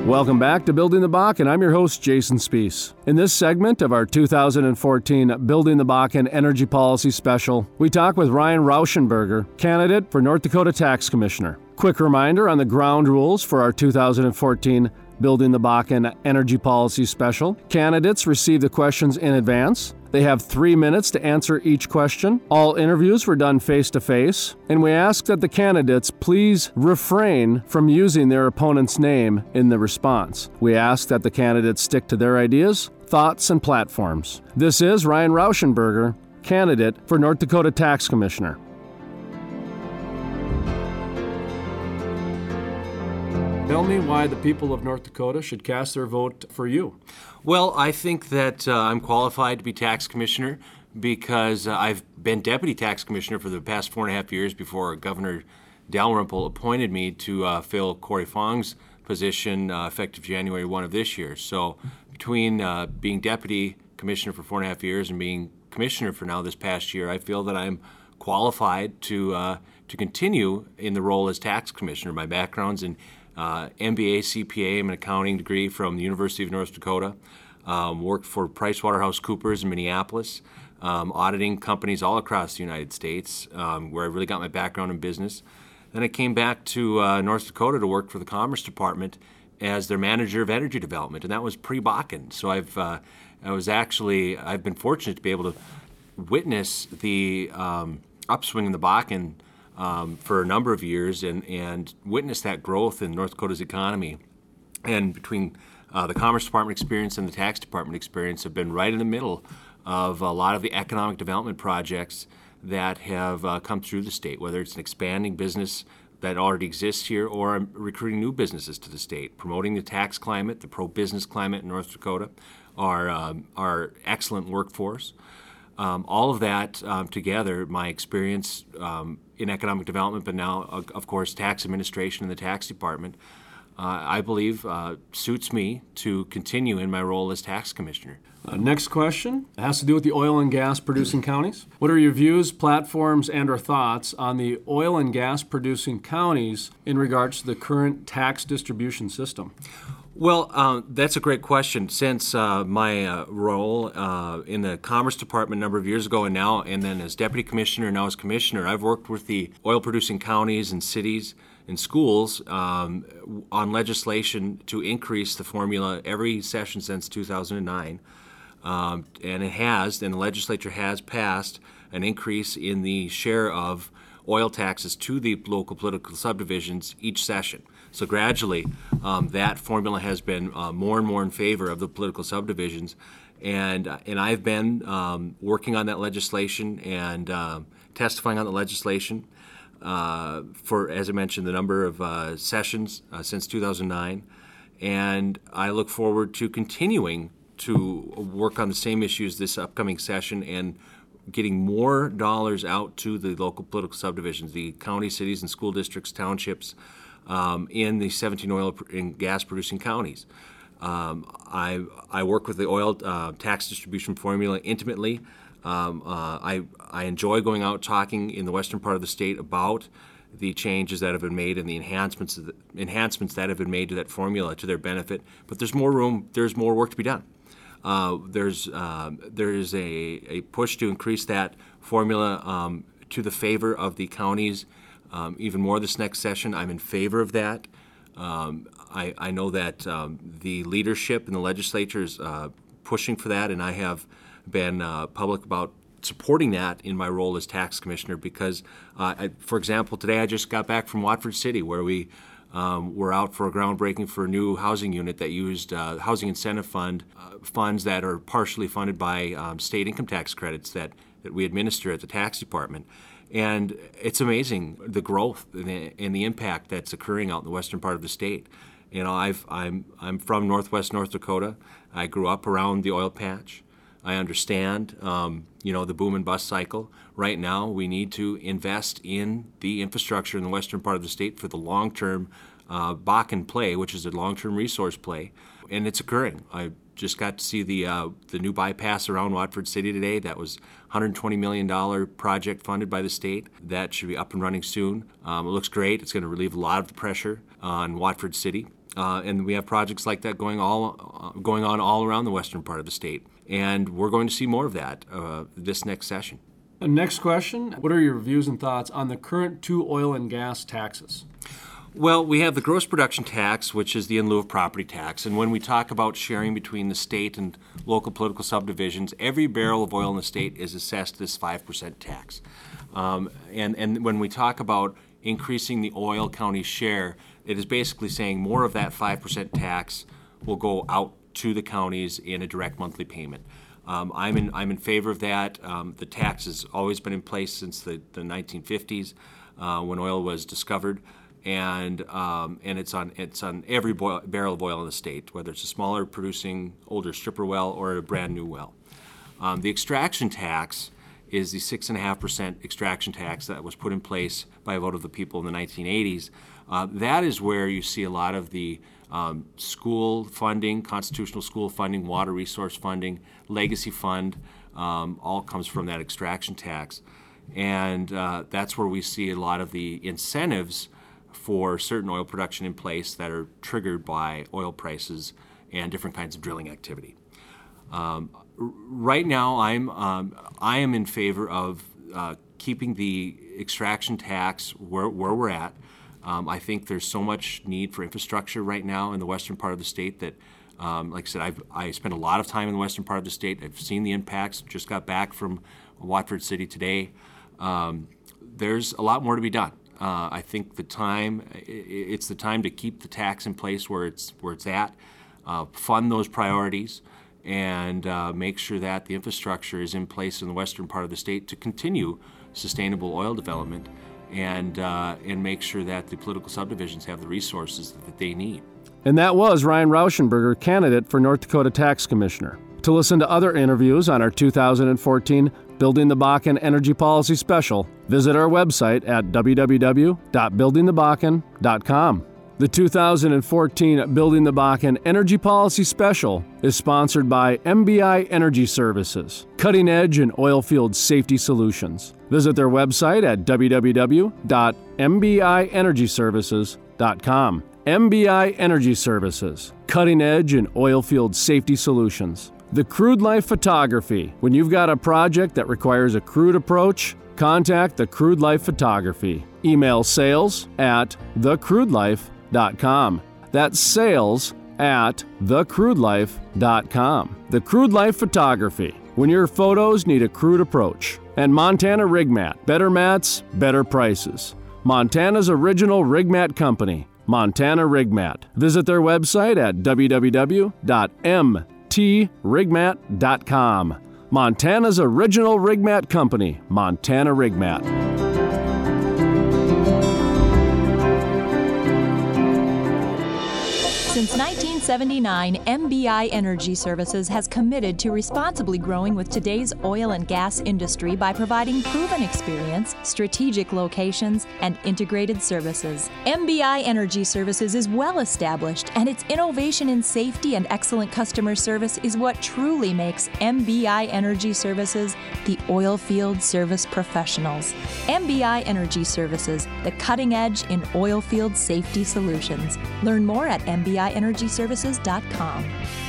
Welcome back to Building the Bakken. I'm your host, Jason Spiess. In this segment of our 2014 Building the Bakken Energy Policy Special, we talk with Ryan Rauschenberger, candidate for North Dakota Tax Commissioner. Quick reminder on the ground rules for our 2014 Building the Bakken Energy Policy Special. Candidates receive the questions in advance. They have 3 minutes to answer each question. All interviews were done face-to-face, and we ask that the candidates please refrain from using their opponent's name in the response. We ask that the candidates stick to their ideas, thoughts, and platforms. This is Ryan Rauschenberger, candidate for North Dakota Tax Commissioner. Tell me why the people of North Dakota should cast their vote for you. Well, I think that I'm qualified to be tax commissioner because I've been deputy tax commissioner for the past 4.5 years before Governor Dalrymple appointed me to fill Corey Fong's position effective January 1 of this year. So between being deputy commissioner for 4.5 years and being commissioner for now this past year, I feel that I'm qualified to continue in the role as tax commissioner. My background's in MBA, CPA, and an accounting degree from the University of North Dakota. Worked for PricewaterhouseCoopers in Minneapolis, auditing companies all across the United States, where I really got my background in business. Then I came back to North Dakota to work for the Commerce Department as their manager of energy development, and that was pre-Bakken. So I've been fortunate to be able to witness the upswing in the Bakken for a number of years and witness that growth in North Dakota's economy. And between the Commerce Department experience and the Tax Department experience have been right in the middle of a lot of the economic development projects that have come through the state, whether it's an expanding business that already exists here or recruiting new businesses to the state, promoting the tax climate, the pro-business climate in North Dakota, our excellent workforce. All of that together, my experience in economic development, but now, of course, tax administration in the tax department, I believe suits me to continue in my role as tax commissioner. Next question has to do with the oil and gas producing counties. What are your views, platforms, and or thoughts on the oil and gas producing counties in regards to the current tax distribution system? Well, that's a great question. Since my role in the Commerce Department a number of years ago and then as Deputy Commissioner and now as Commissioner, I've worked with the oil-producing counties and cities and schools on legislation to increase the formula every session since 2009. And the legislature has passed an increase in the share of oil taxes to the local political subdivisions each session. So gradually, that formula has been more and more in favor of the political subdivisions, and I've been working on that legislation and testifying on the legislation for, as I mentioned, the number of sessions since 2009, and I look forward to continuing to work on the same issues this upcoming session and getting more dollars out to the local political subdivisions, the county, cities, and school districts, townships, in the 17 oil and gas producing counties. I work with the oil tax distribution formula intimately. I enjoy going out talking in the western part of the state about the changes that have been made and the enhancements that have been made to that formula to their benefit. But there's more room. There's more work to be done. There is a push to increase that formula to the favor of the counties even more this next session. I'm in favor of that. I know that the leadership in the legislature is pushing for that, and I have been public about supporting that in my role as tax commissioner because, for example, today I just got back from Watford City where we were out for a groundbreaking for a new housing unit that used housing incentive funds that are partially funded by state income tax credits that we administer at the tax department. And it's amazing the growth and the impact that's occurring out in the western part of the state. You know, I'm from northwest North Dakota. I grew up around the oil patch. I understand, the boom and bust cycle. Right now, we need to invest in the infrastructure in the western part of the state for the long-term Bakken play, which is a long-term resource play, and it's occurring. I just got to see the new bypass around Watford City today. That was $120 million project funded by the state. That should be up and running soon. It looks great. It's going to relieve a lot of the pressure on Watford City. And we have projects like that going on all around the western part of the state. And we're going to see more of that this next session. Next question, what are your views and thoughts on the current 2 oil and gas taxes? Well, we have the gross production tax, which is the in lieu of property tax. And when we talk about sharing between the state and local political subdivisions, every barrel of oil in the state is assessed this 5% tax. And when we talk about increasing the oil county share, it is basically saying more of that 5% tax will go out to the counties in a direct monthly payment. I'm in favor of that. The tax has always been in place since the 1950s when oil was discovered. And it's on every barrel of oil in the state, whether it's a smaller producing older stripper well or a brand new well. The extraction tax is the 6.5% extraction tax that was put in place by a vote of the people in the 1980s. That is where you see a lot of the school funding, constitutional school funding, water resource funding, legacy fund, all comes from that extraction tax. And that's where we see a lot of the incentives for certain oil production in place that are triggered by oil prices and different kinds of drilling activity. Right now, I am in favor of keeping the extraction tax where we're at. I think there's so much need for infrastructure right now in the western part of the state that, like I said, I spent a lot of time in the western part of the state. I've seen the impacts. Just got back from Watford City today. There's a lot more to be done. I think it's the time to keep the tax in place where it's at, fund those priorities, and make sure that the infrastructure is in place in the western part of the state to continue sustainable oil development, and make sure that the political subdivisions have the resources that they need. And that was Ryan Rauschenberger, candidate for North Dakota Tax Commissioner. To listen to other interviews on our 2014 Building the Bakken Energy Policy Special, visit our website at www.buildingthebakken.com. The 2014 Building the Bakken Energy Policy Special is sponsored by MBI Energy Services, cutting edge in oilfield safety solutions. Visit their website at www.mbienergyservices.com. MBI Energy Services, cutting edge in oilfield safety solutions. The Crude Life Photography. When you've got a project that requires a crude approach, contact the Crude Life Photography. Email sales@thecrudelife.com. That's sales@thecrudelife.com. The Crude Life Photography. When your photos need a crude approach. And Montana Rig Mat. Better mats, better prices. Montana's original rig mat company, Montana Rig Mat. Visit their website at www.mtrigmat.com. Montana's original rig mat company, Montana Rig Mat. Since 1979, MBI Energy Services has committed to responsibly growing with today's oil and gas industry by providing proven experience, strategic locations, and integrated services. MBI Energy Services is well established, and its innovation in safety and excellent customer service is what truly makes MBI Energy Services the oil field service professionals. MBI Energy Services, the cutting edge in oil field safety solutions. Learn more at mbienergyservices.com.